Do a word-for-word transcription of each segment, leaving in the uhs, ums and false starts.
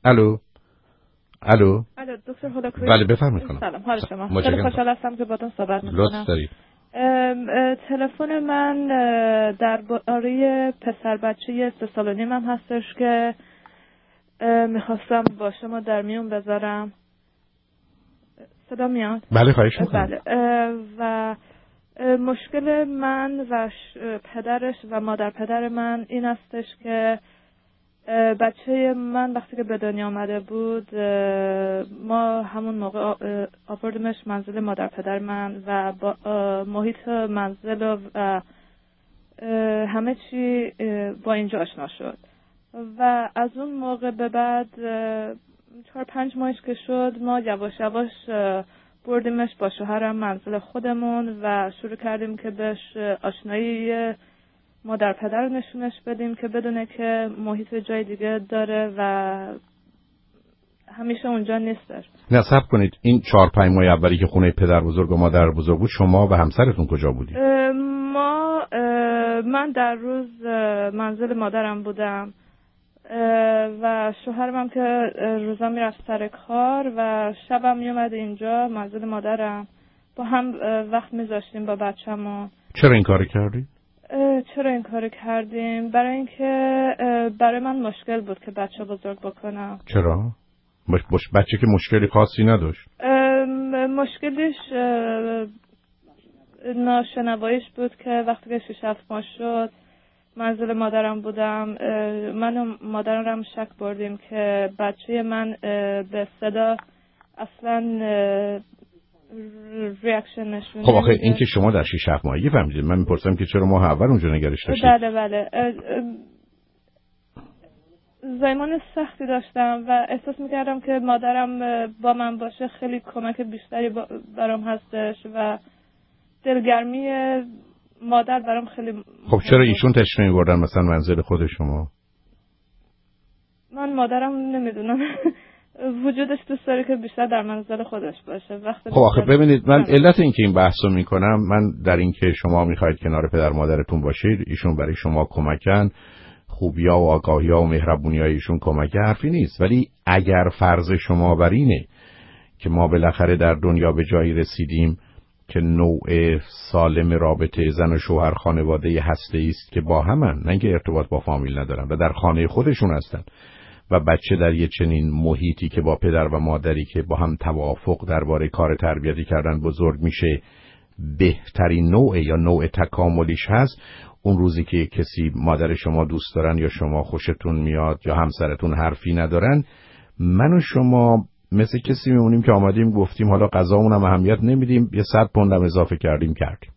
الو الو الو دکتر هولاکویی. بله بفرمایید خانم. سلام، حال شما؟ خیلی خوشحال هستم که باهاتون صحبت می‌کنم. لطف دارید. تلفن من درباره پسر بچه سه سال و نیمم هستش که میخواستم با شما در میون بذارم. صدا میاد؟ بله خواهش میکنم. بله. و مشکل من و پدرش و مادر پدر من این استش که بچه من وقتی که به دنیا آمده بود ما همون موقع آوردمش منزل مادر پدر من و با محیط منزل و همه چی با اینجا آشنا شد و از اون موقع به بعد چهار پنج ماهش که شد ما یواش یواش بردیمش با شوهرم منزل خودمون و شروع کردیم که بهش آشنایی مادر پدر نشونش بدیم که بدونه که محیط جای دیگه داره و همیشه اونجا نیستش. نه صبر کنید، این چهار پنج ماه اولی که خونه پدر بزرگ و مادر بزرگ بود شما و همسرتون کجا بودید؟ ما من در روز منزل مادرم بودم و شوهرم هم که روزا میرفت سر کار و شبم میومد اینجا منزل مادرم با هم وقت میذاشتیم با بچه‌مون. چرا این کار کردی؟ چرا این کار کردیم؟ برای اینکه برای من مشکل بود که بچه بزرگ بکنم. چرا؟ باش باش بچه که مشکلی خاصی نداشت. مشکلش ناشنواییش بود که وقتی که شش هفت ماه شد منزل مادرم بودم، من و مادرم شک بردیم که بچه من به صدا اصلا ریاکشن نشون. خب آخه این که شما در شش هفت ماهگی فهمیدید، من میپرسم که چرا ماه اول اونجا نگرش داشتید؟ بله بله زایمان سختی داشتم و احساس میکردم که مادرم با من باشه خیلی کمک بیشتری برام هستش و دلگرمی مادر برام خیلی. خب چرا ایشون تشریف می‌بردن مثلا منزل خود شما؟ من مادرم نمیدونم وجودش دوست داره که بیشتر در منزل خودش باشه. وقتی خب آخه ببینید من علت این که این بحثو میکنم، من در این که شما میخواید کنار پدر مادرتون باشید، ایشون برای شما کمکن، خوبی‌ها و آگاهی‌ها و مهربونی‌های ایشون کمک حرفی نیست، ولی اگر فرض شما بر اینه که ما بالاخره در دنیا به جایی رسیدیم که نوع سالم رابطه زن و شوهر خانواده هسته‌ای است که با همن، نه اینکه ارتباط با فامیل ندارن و در خانه خودشون هستن و بچه در یه چنین محیطی که با پدر و مادری که با هم توافق درباره کار تربیتی کردن بزرگ میشه بهترین نوع یا نوع تکاملیش هست. اون روزی که کسی مادر شما دوست دارن یا شما خوشتون میاد یا همسرتون حرفی ندارن، من و شما مثل کسی میمونیم که آمدیم گفتیم حالا غذامون هم اهمیت نمیدیم، یه صد پوندم اضافه کردیم کردیم،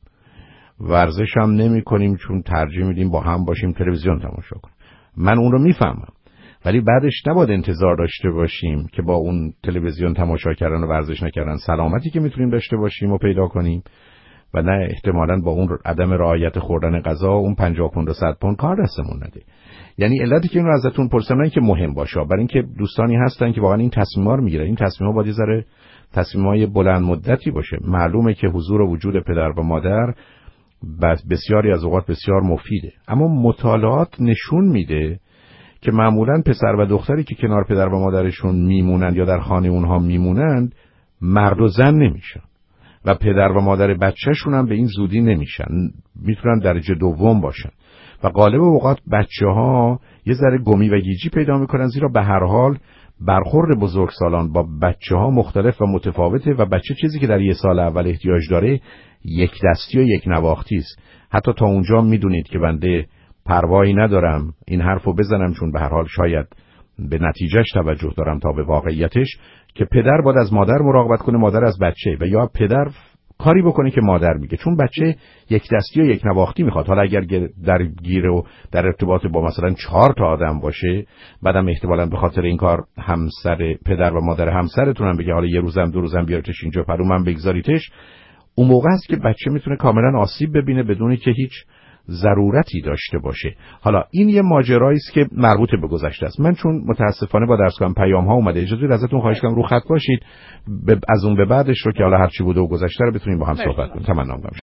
ورزش هم نمی کنیم چون ترجیح میدیم با هم باشیم تلویزیون تماشا کنیم. من اون رو میفهمم، ولی بعدش نباید انتظار داشته باشیم که با اون تلویزیون تماشا کردن و ورزش نکردن سلامتی که میتونیم داشته باشیم و پیدا کنیم و نه احتمالاً با اون عدم رعایت خوردن غذا اون پنجاه پوند و صد پوند کار دستمون نده. یعنی علتی که اینو ازتون پرسیدم اینه که مهم باشه، برای اینکه دوستانی هستن که واقعا این تصمیم‌ها رو میگیرن. این تصمیم‌ها باید یه ذره تصمیم‌های بلند مدتی باشه. معلومه که حضور و وجود پدر و مادر بسیاری از اوقات بسیار مفیده، اما مطالعات نشون میده که معمولاً پسر و دختری که کنار پدر و مادرشون میمونن یا در خانه اونها میمونن مرد و زن نمیشن و پدر و مادر بچه‌شون هم به این زودی نمیشن، میتونن درجه دوم باشن و غالب اوقات بچه‌ها یه ذره گمی و گیجی پیدا میکنن، زیرا به هر حال برخورد بزرگسالان با بچه‌ها مختلف و متفاوته و بچه چیزی که در یه سال اول احتیاج داره یک دستی و یک نواختی است. حتی تا اونجا میدونید که بنده پروایی ندارم این حرفو بزنم، چون به هر حال شاید به نتیجهش توجه دارم تا به واقعیتش، که پدر باید از مادر مراقبت کنه، مادر از بچه، و یا پدر کاری بکنه که مادر میگه، چون بچه یک دستی و یک نواختی میخواد. حالا اگر در گیر و در ارتباط با مثلا چهار تا آدم باشه، بعدم احتمالاً به خاطر این کار همسر پدر و مادر همسرتون هم بگه حالا یه روزم دو روزم بیارتش اینجا پرو من بگذاریتش، اون موقع است که بچه میتونه کاملا آسیب ببینه بدون که هیچ ضرورتی داشته باشه. حالا این یه ماجرایی است که مربوط به گذشته است. من چون متاسفانه با درس کنم پیام ها اومده، اجازه بدید ازتون خواهش کنم رو خط باشید، از اون به بعدش رو که حالا هر چی بوده و گذشته رو بتونیم با هم صحبت کنیم. تمنا می‌کنم.